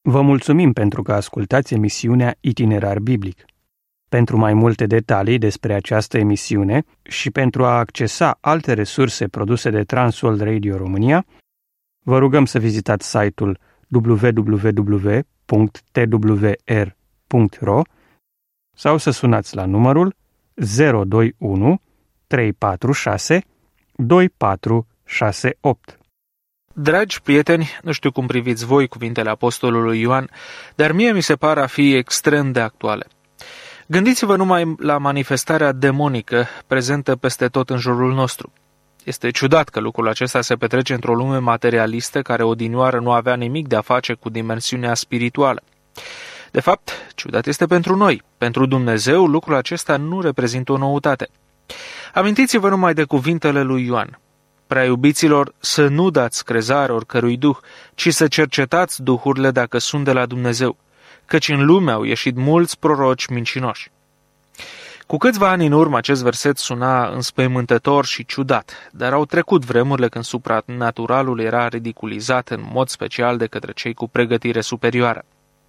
Vă mulțumim pentru că ascultați emisiunea Itinerar Biblic. Pentru mai multe detalii despre această emisiune și pentru a accesa alte resurse produse de Transworld Radio România, vă rugăm să vizitați site-ul www.twr.ro sau să sunați la numărul 021 346 2468. Dragi prieteni, nu știu cum priviți voi cuvintele apostolului Ioan, dar mie mi se par a fi extrem de actuale. Gândiți-vă numai la manifestarea demonică prezentă peste tot în jurul nostru. Este ciudat că lucrul acesta se petrece într-o lume materialistă care odinioară nu avea nimic de a face cu dimensiunea spirituală. De fapt, ciudat este pentru noi. Pentru Dumnezeu, lucrul acesta nu reprezintă o noutate. Amintiți-vă numai de cuvintele lui Ioan. Prea iubiților, să nu dați crezare oricărui duh, ci să cercetați duhurile dacă sunt de la Dumnezeu, căci în lume au ieșit mulți proroci mincinoși. Cu câțiva ani în urmă acest verset suna înspăimântător și ciudat, dar au trecut vremurile când supranaturalul era ridiculizat în mod special de către cei cu pregătire superioară.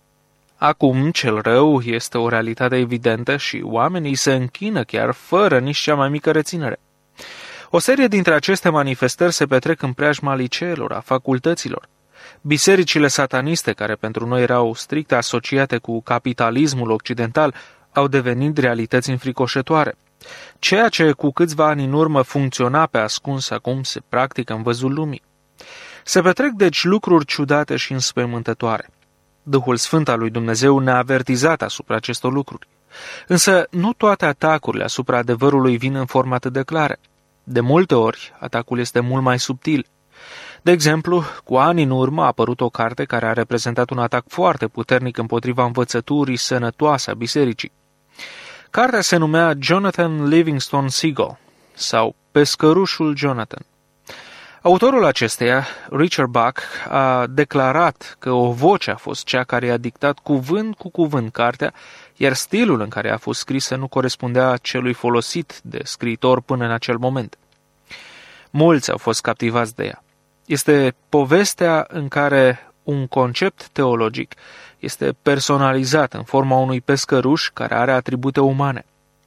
Acum, cel rău este o realitate evidentă și oamenii se închină chiar fără nici cea mai mică reținere. O serie dintre aceste manifestări se petrec în preajma liceelor, a facultăților. Bisericile sataniste, care pentru noi erau strict asociate cu capitalismul occidental, au devenit realități înfricoșătoare. Ceea ce cu câțiva ani în urmă funcționa pe ascuns, acum se practică în văzul lumii. Se petrec deci lucruri ciudate și înspăimântătoare. Duhul Sfânt al lui Dumnezeu ne-a avertizat asupra acestor lucruri. Însă nu toate atacurile asupra adevărului vin în formă atât de clare. De multe ori, atacul este mult mai subtil. De exemplu, cu ani în urmă a apărut o carte care a reprezentat un atac foarte puternic împotriva învățăturii sănătoase a bisericii. Cartea se numea Jonathan Livingston Seagull sau Pescărușul Jonathan. Autorul acesteia, Richard Bach, a declarat că o voce a fost cea care i-a dictat cuvânt cu cuvânt cartea, iar stilul în care a fost scrisă nu corespundea celui folosit de scriitor până în acel moment. Mulți au fost captivați de ea. Este povestea în care un concept teologic este personalizat în forma unui pescăruș care are atribute umane.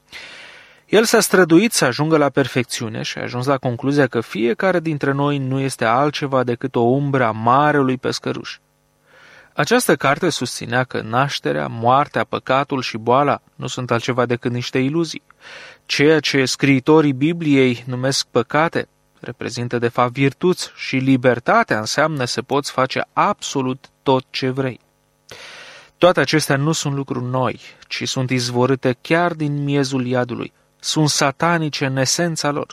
El s-a străduit să ajungă la perfecțiune și a ajuns la concluzia că fiecare dintre noi nu este altceva decât o umbră a marelui pescăruș. Această carte susținea că nașterea, moartea, păcatul și boala nu sunt altceva decât niște iluzii. Ceea ce scriitorii Bibliei numesc păcate reprezintă de fapt virtuți și libertatea înseamnă să poți face absolut tot ce vrei. Toate acestea nu sunt lucruri noi, ci sunt izvorâte chiar din miezul iadului. Sunt satanice în esența lor.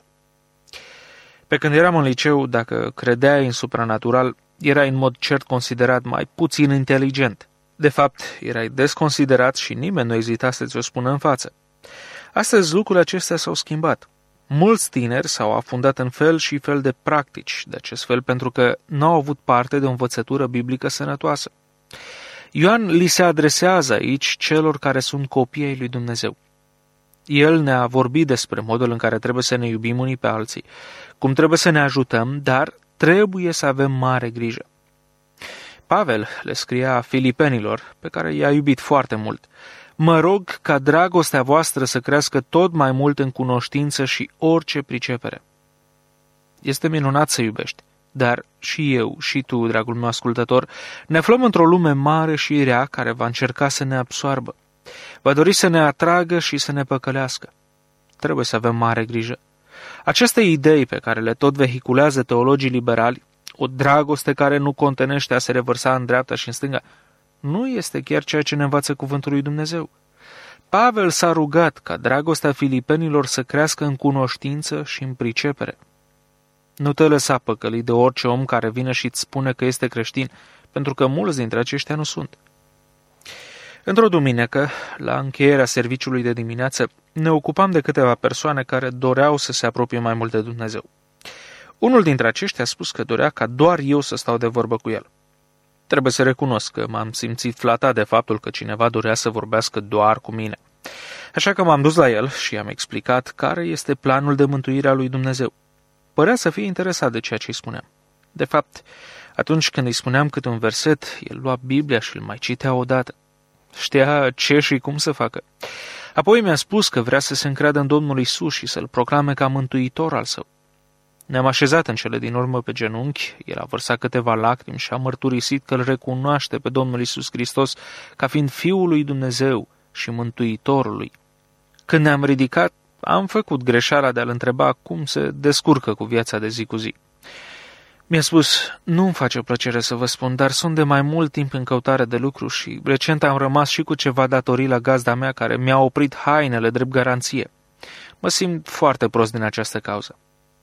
Pe când eram în liceu, dacă credeai în supranatural, erai în mod cert considerat mai puțin inteligent. De fapt, erai desconsiderat și nimeni nu ezita să ți-o spună în față. Astăzi lucrurile acestea s-au schimbat. Mulți tineri s-au afundat în fel și fel de practici de acest fel pentru că nu au avut parte de o învățătură biblică sănătoasă. Ioan li se adresează aici celor care sunt copii ai lui Dumnezeu. El ne-a vorbit despre modul în care trebuie să ne iubim unii pe alții, cum trebuie să ne ajutăm, dar trebuie să avem mare grijă. Pavel le scria filipenilor, pe care i-a iubit foarte mult: mă rog ca dragostea voastră să crească tot mai mult în cunoștință și orice pricepere. Este minunat să iubești, dar și eu și tu, dragul meu ascultător, ne aflăm într-o lume mare și rea care va încerca să ne absoarbă. Va dori să ne atragă și să ne păcălească. Trebuie să avem mare grijă. Aceste idei pe care le tot vehiculează teologii liberali, o dragoste care nu contenește a se revărsa în dreapta și în stânga, nu este chiar ceea ce ne învață cuvântul lui Dumnezeu. Pavel s-a rugat ca dragostea filipenilor să crească în cunoștință și în pricepere. Nu te lăsa păcălit de orice om care vine și îți spune că este creștin, pentru că mulți dintre aceștia nu sunt. Într-o duminică, la încheierea serviciului de dimineață, ne ocupam de câteva persoane care doreau să se apropie mai mult de Dumnezeu. Unul dintre aceștia a spus că dorea ca doar eu să stau de vorbă cu el. Trebuie să recunosc că m-am simțit flatat de faptul că cineva dorea să vorbească doar cu mine. Așa că m-am dus la el și i-am explicat care este planul de mântuire a lui Dumnezeu. Părea să fie interesat de ceea ce îi spuneam. De fapt, Atunci când îi spuneam câte un verset, el lua Biblia și îl mai citea odată. Știa ce și cum să facă. Apoi mi-a spus că vrea să se încreadă în Domnul Iisus și să-L proclame ca mântuitor al său. Ne-am așezat în cele din urmă pe genunchi, el a vărsat câteva lacrimi și a mărturisit că îl recunoaște pe Domnul Iisus Hristos ca fiind Fiul lui Dumnezeu și Mântuitorul lui. Când ne-am ridicat, am făcut greșeala de a-l întreba cum se descurcă cu viața de zi cu zi. Mi-a spus, nu-mi face plăcere să vă spun, dar sunt de mai mult timp în căutare de lucru și recent am rămas și cu ceva datorii la gazda mea care mi-a oprit hainele drept garanție. Mă simt foarte prost din această cauză.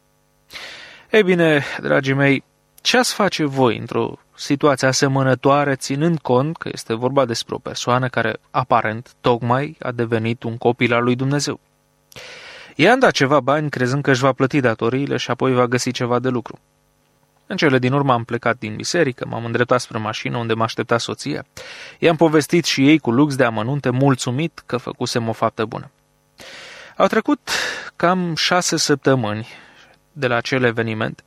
Ei bine, dragii mei, ce ați face voi într-o situație asemănătoare, ținând cont că este vorba despre o persoană care, aparent, tocmai a devenit un copil al lui Dumnezeu? I-am dat ceva bani crezând că își va plăti datoriile și apoi va găsi ceva de lucru. În cele din urmă am plecat din biserică, m-am îndreptat spre mașină unde m-a așteptat soția. I-am povestit și ei cu lux de amănunte, mulțumit că făcusem o faptă bună. Au trecut cam 6 săptămâni de la acel eveniment,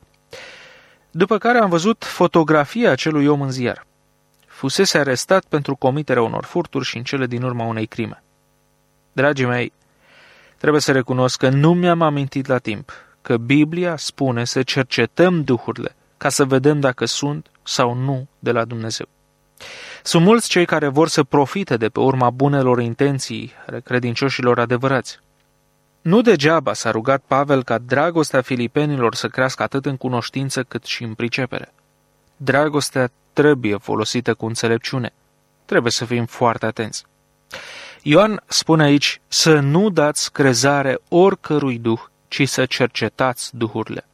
după care am văzut fotografia acelui om în ziar. Fusese arestat pentru comiterea unor furturi și în cele din urmă unei crime. Dragii mei, trebuie să recunosc că nu mi-am amintit la timp că Biblia spune să cercetăm duhurile ca să vedem dacă sunt sau nu de la Dumnezeu. Sunt mulți cei care vor să profite de pe urma bunelor intenții ale credincioșilor adevărați. Nu degeaba s-a rugat Pavel ca dragostea filipenilor să crească atât în cunoștință cât și în pricepere. Dragostea trebuie folosită cu înțelepciune. Trebuie să fim foarte atenți. Ioan spune aici să nu dați crezare oricărui duh, ci să cercetați duhurile.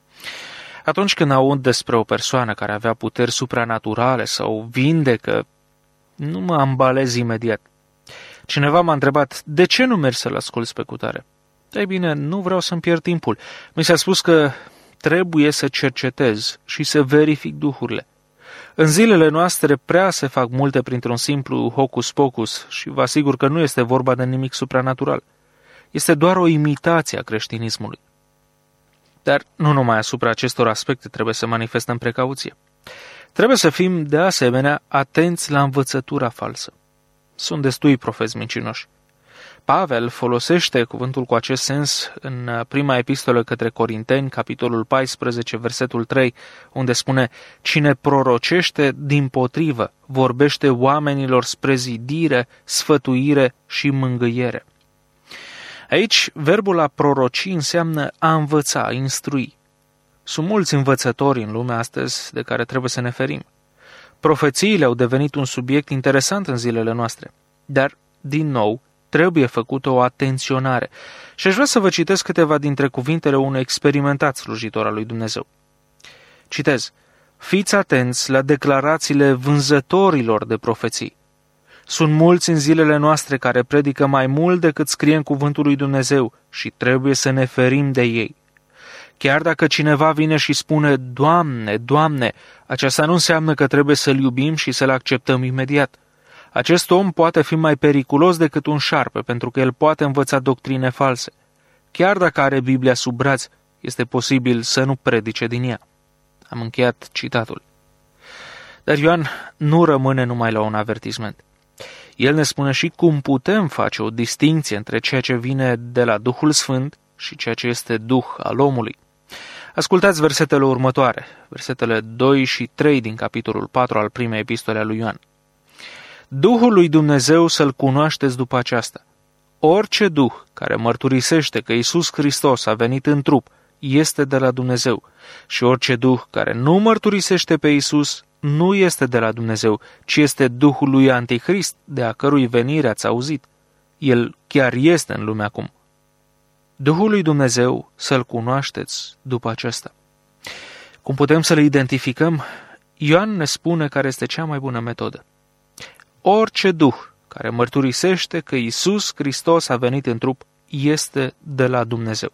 Atunci când aud despre o persoană care avea puteri supranaturale sau vindecă, nu mă ambalez imediat. Cineva m-a întrebat, de ce nu mergi să-l asculți pe cutare? Ei bine, nu vreau să-mi pierd timpul. Mi s-a spus că trebuie să cercetez și să verific duhurile. În zilele noastre prea se fac multe printr-un simplu hocus-pocus și vă asigur că nu este vorba de nimic supranatural. Este doar o imitație a creștinismului. Dar nu numai asupra acestor aspecte trebuie să manifestăm precauție. Trebuie să fim, de asemenea, atenți la învățătura falsă. Sunt destui profeți mincinoși. Pavel folosește cuvântul cu acest sens în prima epistolă către Corinteni, capitolul 14, versetul 3, unde spune: cine prorocește dimpotrivă, vorbește oamenilor spre zidire, sfătuire și mângâiere. Aici, verbul a proroci înseamnă a învăța, a instrui. Sunt mulți învățători în lumea astăzi de care trebuie să ne ferim. Profețiile au devenit un subiect interesant în zilele noastre, dar, din nou, trebuie făcută o atenționare. Și aș vrea să vă citesc câteva dintre cuvintele unui experimentat slujitor al lui Dumnezeu. Citez: fiți atenți la declarațiile vânzătorilor de profeții. Sunt mulți în zilele noastre care predică mai mult decât scrie în cuvântul lui Dumnezeu și trebuie să ne ferim de ei. Chiar dacă cineva vine și spune, Doamne, Doamne, aceasta nu înseamnă că trebuie să-L iubim și să-L acceptăm imediat. Acest om poate fi mai periculos decât un șarpe, pentru că el poate învăța doctrine false. Chiar dacă are Biblia sub braț, este posibil să nu predice din ea. Am încheiat citatul. Dar Ioan nu rămâne numai la un avertisment. El ne spune și cum putem face o distinție între ceea ce vine de la Duhul Sfânt și ceea ce este Duh al omului. Ascultați versetele următoare, versetele 2 și 3 din capitolul 4 al primei epistole a lui Ioan. Duhul lui Dumnezeu să-L cunoașteți după aceasta. Orice duh care mărturisește că Iisus Hristos a venit în trup este de la Dumnezeu și orice duh care nu mărturisește pe Iisus nu este de la Dumnezeu, ci este Duhul lui Antichrist, de a cărui venire ați auzit. El chiar este în lume acum. Duhul lui Dumnezeu să-L cunoașteți după aceasta. Cum putem să-L identificăm? Ioan ne spune care este cea mai bună metodă. Orice duh care mărturisește că Iisus Hristos a venit în trup este de la Dumnezeu.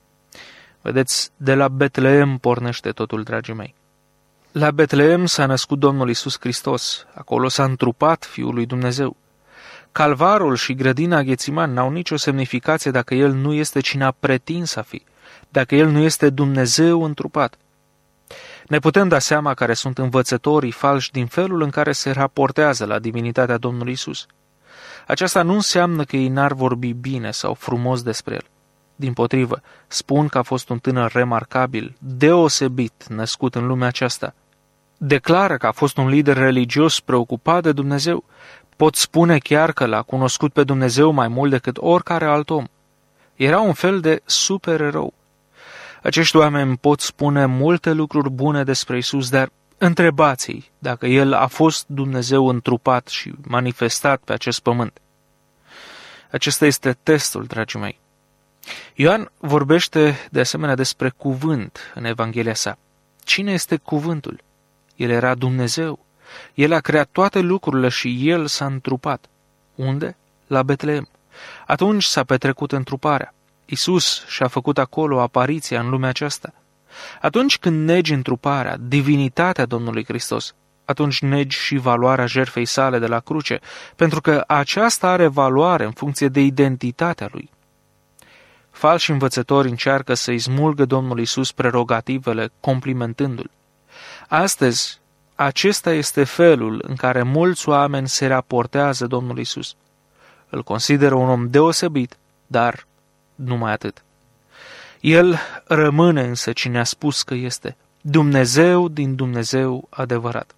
Vedeți, de la Betleem pornește totul, dragii mei. La Betleem s-a născut Domnul Iisus Hristos, acolo s-a întrupat Fiul lui Dumnezeu. Calvarul și grădina Ghețiman n-au nicio semnificație dacă El nu este cine a pretins a fi, dacă El nu este Dumnezeu întrupat. Ne putem da seama care sunt învățătorii falși din felul în care se raportează la divinitatea Domnului Isus. Aceasta nu înseamnă că ei n-ar vorbi bine sau frumos despre el. Dimpotrivă, spun că a fost un tânăr remarcabil, deosebit, născut în lumea aceasta. Declară că a fost un lider religios preocupat de Dumnezeu. Pot spune chiar că l-a cunoscut pe Dumnezeu mai mult decât oricare alt om. Era un fel de supererou. Acești oameni pot spune multe lucruri bune despre Isus, dar întrebați-i dacă El a fost Dumnezeu întrupat și manifestat pe acest pământ. Acesta este testul, dragii mei. Ioan vorbește de asemenea despre cuvânt în Evanghelia sa. Cine este cuvântul? El era Dumnezeu. El a creat toate lucrurile și El s-a întrupat. Unde? La Betleem. Atunci s-a petrecut întruparea. Isus și-a făcut acolo apariția în lumea aceasta. Atunci când negi întruparea, divinitatea Domnului Hristos, atunci negi și valoarea jertfei sale de la cruce, pentru că aceasta are valoare în funcție de identitatea Lui. Falși învățători încearcă să-i smulgă Domnului Isus prerogativele, complimentându-L. Astăzi, acesta este felul în care mulți oameni se raportează Domnului Isus. Îl consideră un om deosebit, dar numai atât. El rămâne însă cine a spus că este Dumnezeu din Dumnezeu adevărat.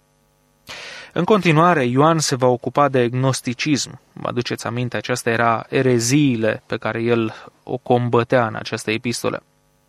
În continuare, Ioan se va ocupa de gnosticism. Vă aduceți aminte, aceasta era ereziile pe care el o combătea în această epistolă.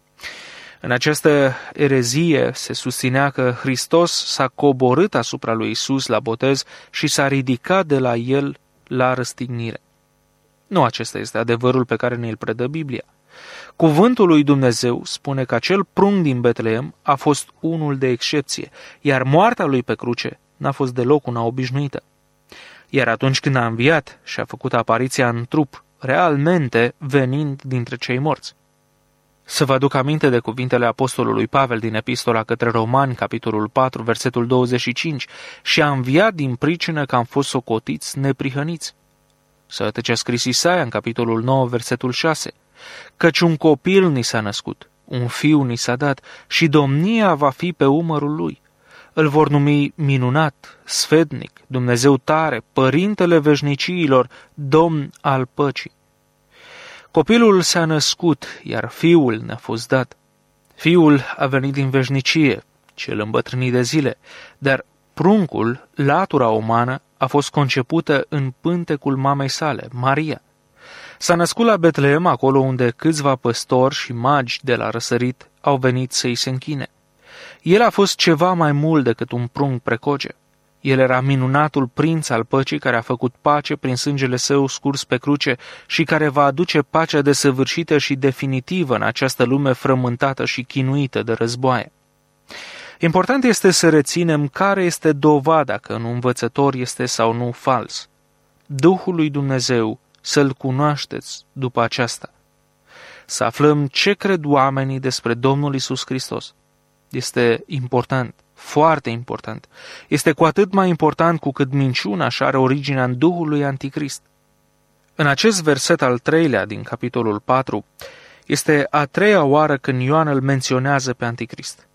În această erezie se susținea că Hristos s-a coborât asupra lui Isus la botez și s-a ridicat de la el la răstignire. Nu acesta este adevărul pe care ne-l predă Biblia. Cuvântul lui Dumnezeu spune că acel prunc din Betleem a fost unul de excepție, iar moartea lui pe cruce n-a fost deloc una obișnuită. Iar atunci când a înviat și a făcut apariția în trup, realmente venind dintre cei morți. Să vă aduc aminte de cuvintele apostolului Pavel din Epistola către Romani, capitolul 4, versetul 25, și a înviat din pricină că am fost socotiți neprihăniți. Să ce a scris Isaia în capitolul 9, versetul 6, căci un copil ni s-a născut, un fiu ni s-a dat și domnia va fi pe umărul lui. Îl vor numi minunat, sfetnic, Dumnezeu tare, părintele veșniciilor, Domn al păcii. Copilul s-a născut, iar fiul ne-a fost dat. Fiul a venit din veșnicie, cel îmbătrânit de zile, dar pruncul, latura umană, a fost concepută în pântecul mamei sale, Maria. S-a născut la Betleem, acolo unde câțiva păstori și magi de la răsărit au venit să-i se închine. El a fost ceva mai mult decât un prunc precoce. El era minunatul prinț al păcii care a făcut pace prin sângele său scurs pe cruce și care va aduce pacea desăvârșită și definitivă în această lume frământată și chinuită de războaie. Important este să reținem care este dovada că un învățător este sau nu fals. Duhul lui Dumnezeu să-L cunoașteți după aceasta. Să aflăm ce cred oamenii despre Domnul Isus Hristos. Este important, foarte important. Este cu atât mai important cu cât minciuna și are originea în Duhul lui Anticrist. În acest verset al 3-lea din capitolul 4, este a 3-a oară când Ioan îl menționează pe Anticrist.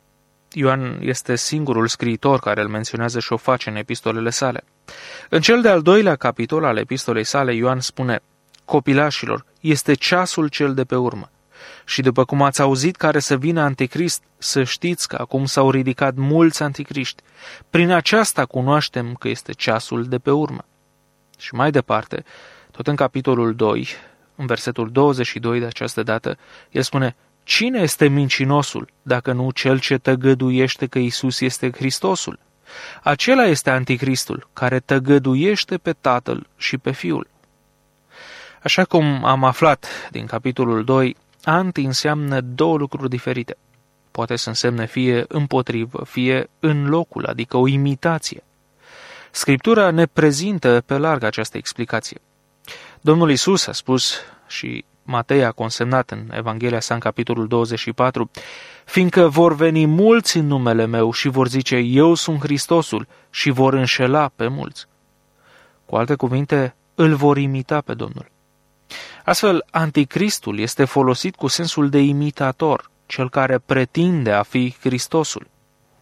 Ioan este singurul scriitor care îl menționează și o face în epistolele sale. În cel de-al 2-lea capitol al epistolei sale, Ioan spune: copilașilor, este ceasul cel de pe urmă. Și după cum ați auzit care să vină Anticrist, să știți că acum s-au ridicat mulți anticriști. Prin aceasta cunoaștem că este ceasul de pe urmă. Și mai departe, tot în capitolul 2, în versetul 22 de această dată, el spune: cine este mincinosul, dacă nu cel ce tăgăduiește că Isus este Hristosul? Acela este Anticristul, care tăgăduiește pe Tatăl și pe Fiul. Așa cum am aflat din capitolul 2, anti înseamnă două lucruri diferite. Poate să însemne fie împotrivă, fie în locul, adică o imitație. Scriptura ne prezintă pe larg această explicație. Domnul Iisus a spus și Matei a consemnat în Evanghelia sa în capitolul 24, fiindcă vor veni mulți în numele meu și vor zice, eu sunt Hristosul, și vor înșela pe mulți. Cu alte cuvinte, îl vor imita pe Domnul. Astfel, Anticristul este folosit cu sensul de imitator, cel care pretinde a fi Hristosul.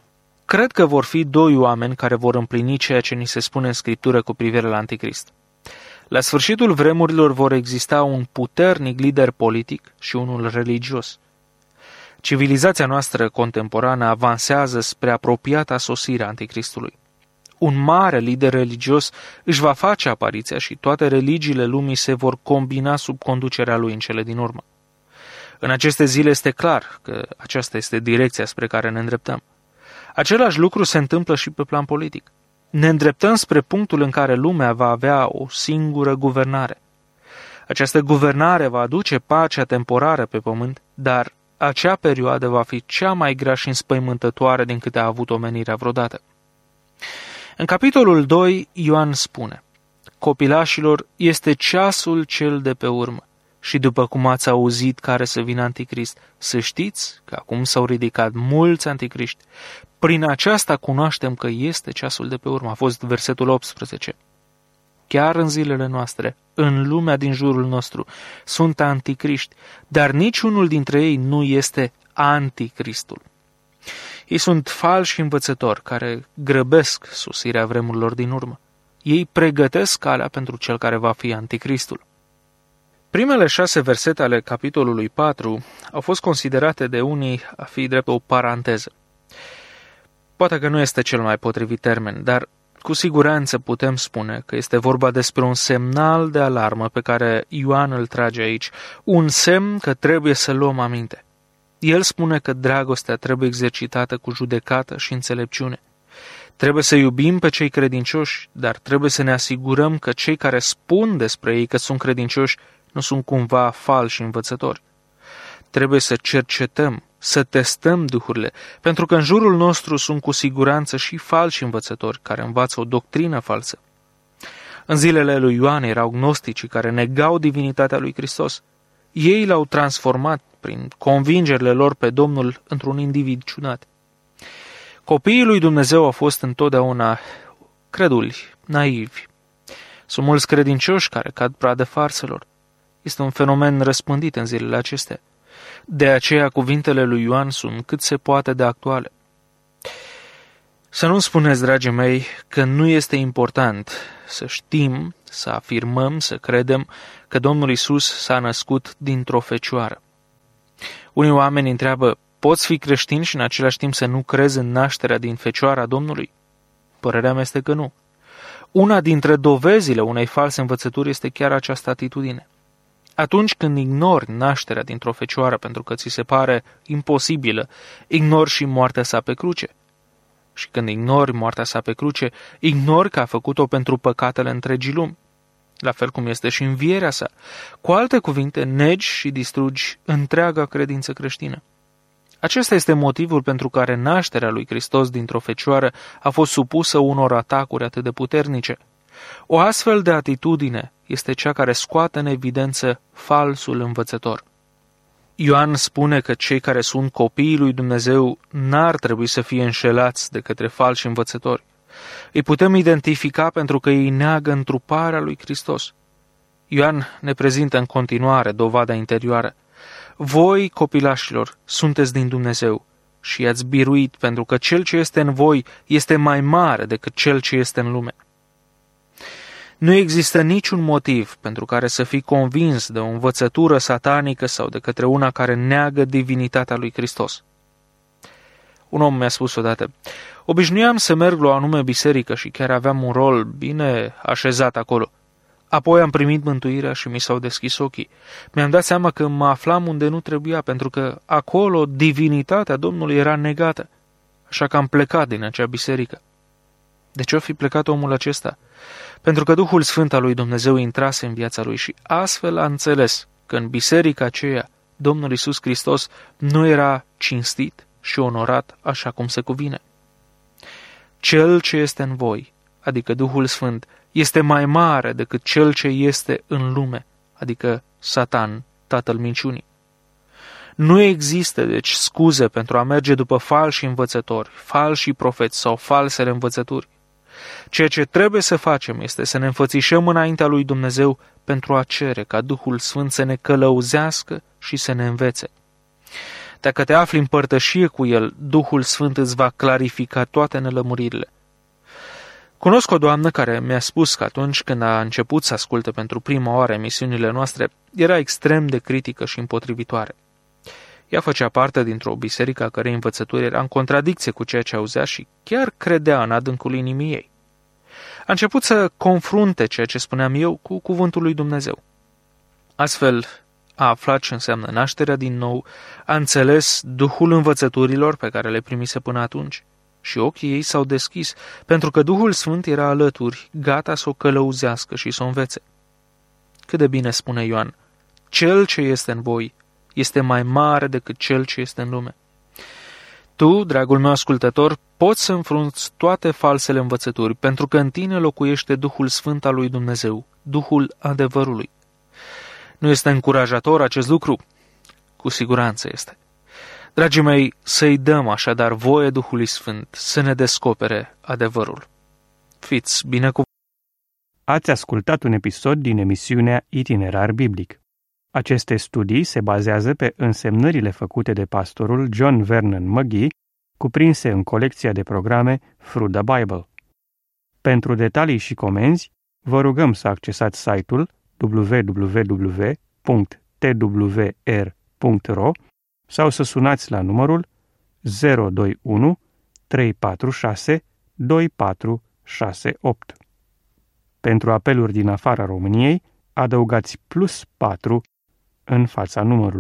cred că vor fi doi oameni care vor împlini ceea ce ni se spune în Scriptură cu privire la Anticrist. La sfârșitul vremurilor vor exista un puternic lider politic și unul religios. Civilizația noastră contemporană avansează spre apropiata sosire a Anticristului. Un mare lider religios își va face apariția și toate religiile lumii se vor combina sub conducerea lui în cele din urmă. În aceste zile este clar că aceasta este direcția spre care ne îndreptăm. Același lucru se întâmplă și pe plan politic. Ne îndreptăm spre punctul în care lumea va avea o singură guvernare. Această guvernare va aduce pacea temporară pe pământ, dar acea perioadă va fi cea mai grea și înspăimântătoare din câte a avut omenirea vreodată. În capitolul 2, Ioan spune: Copilașilor, este ceasul cel de pe urmă. Și după cum ați auzit care să vină Anticrist, să știți că acum s-au ridicat mulți anticriști. Prin aceasta cunoaștem că este ceasul de pe urmă. A fost versetul 18. Chiar în zilele noastre, în lumea din jurul nostru, sunt anticriști, dar niciunul dintre ei nu este anticristul. Ei sunt falși învățători care grăbesc sosirea vremurilor din urmă. Ei pregătesc calea pentru cel care va fi anticristul. Primele 6 versete ale capitolului 4 au fost considerate de unii a fi drept o paranteză. Poate că nu este cel mai potrivit termen, dar cu siguranță putem spune că este vorba despre un semnal de alarmă pe care Ioan îl trage aici, un semn că trebuie să luăm aminte. El spune că dragostea trebuie exercitată cu judecată și înțelepciune. Trebuie să iubim pe cei credincioși, dar trebuie să ne asigurăm că cei care spun despre ei că sunt credincioși nu sunt cumva falși învățători. Trebuie să cercetăm, să testăm duhurile, pentru că în jurul nostru sunt cu siguranță și falși învățători care învață o doctrină falsă. În zilele lui Ioan erau gnosticii care negau divinitatea lui Hristos. Ei l-au transformat prin convingerile lor pe Domnul într-un individ ciudat. Copiii lui Dumnezeu au fost întotdeauna creduli, naivi. Sunt mulți credincioși care cad pradă farselor. Este un fenomen răspândit în zilele acestea. De aceea cuvintele lui Ioan sunt cât se poate de actuale. Să nu spuneți, dragii mei, că nu este important să știm, să afirmăm, să credem că Domnul Iisus s-a născut dintr-o fecioară. Unii oameni întreabă: poți fi creștin și în același timp să nu crezi în nașterea din fecioara Domnului? Părerea mea este că nu. Una dintre dovezile unei false învățături este chiar această atitudine. Atunci când ignori nașterea dintr-o fecioară pentru că ți se pare imposibilă, ignori și moartea sa pe cruce. Și când ignori moartea sa pe cruce, ignori că a făcut-o pentru păcatele întregii lumi. La fel cum este și învierea sa. Cu alte cuvinte, negi și distrugi întreaga credință creștină. Acesta este motivul pentru care nașterea lui Hristos dintr-o fecioară a fost supusă unor atacuri atât de puternice. O astfel de atitudine este cea care scoate în evidență falsul învățător. Ioan spune că cei care sunt copiii lui Dumnezeu n-ar trebui să fie înșelați de către falși învățători. Îi putem identifica pentru că ei neagă întruparea lui Hristos. Ioan ne prezintă în continuare dovada interioară. Voi, copilașilor, sunteți din Dumnezeu și i-ați biruit pentru că cel ce este în voi este mai mare decât cel ce este în lume. Nu există niciun motiv pentru care să fii convins de o învățătură satanică sau de către una care neagă divinitatea lui Hristos. Un om mi-a spus odată: obișnuiam să merg la o anume biserică și chiar aveam un rol bine așezat acolo. Apoi am primit mântuirea și mi s-au deschis ochii. Mi-am dat seama că mă aflam unde nu trebuia, pentru că acolo divinitatea Domnului era negată. Așa că am plecat din acea biserică. De ce o fi plecat omul acesta? Pentru că Duhul Sfânt al lui Dumnezeu intrase în viața lui și astfel a înțeles că în biserica aceea Domnul Iisus Hristos nu era cinstit și onorat așa cum se cuvine. Cel ce este în voi, adică Duhul Sfânt, este mai mare decât cel ce este în lume, adică Satan, tatăl minciunii. Nu există, deci, scuze pentru a merge după falși învățători, falși profeți sau falsele învățături. Ceea ce trebuie să facem este să ne înfățișăm înaintea lui Dumnezeu pentru a cere ca Duhul Sfânt să ne călăuzească și să ne învețe. Dacă te afli în părtășie cu El, Duhul Sfânt îți va clarifica toate nelămuririle. Cunosc o doamnă care mi-a spus că atunci când a început să asculte pentru prima oară emisiunile noastre, era extrem de critică și împotrivitoare. Ea făcea parte dintr-o biserică a cărei învățături era în contradicție cu ceea ce auzea și chiar credea în adâncul inimii ei. A început să confrunte ceea ce spuneam eu cu cuvântul lui Dumnezeu. Astfel, a aflat ce înseamnă nașterea din nou, a înțeles duhul învățăturilor pe care le primise până atunci și ochii ei s-au deschis, pentru că Duhul Sfânt era alături, gata să o călăuzească și să o învețe. Cât de bine spune Ioan, cel ce este în voi este mai mare decât cel ce este în lume. Tu, dragul meu ascultător, poți să înfrunți toate falsele învățături, pentru că în tine locuiește Duhul Sfânt al lui Dumnezeu, Duhul adevărului. Nu este încurajator acest lucru? Cu siguranță este. Dragii mei, să-i dăm așadar voie Duhului Sfânt să ne descopere adevărul. Fiți binecuvântați! Ați ascultat un episod din emisiunea Itinerar Biblic. Aceste studii se bazează pe însemnările făcute de pastorul John Vernon McGee, cuprinse în colecția de programe Through the Bible. Pentru detalii și comenzi, vă rugăm să accesați site-ul www.twr.ro sau să sunați la numărul 021 346 2468. Pentru apeluri din afara României, adăugați +4 în fața numărului.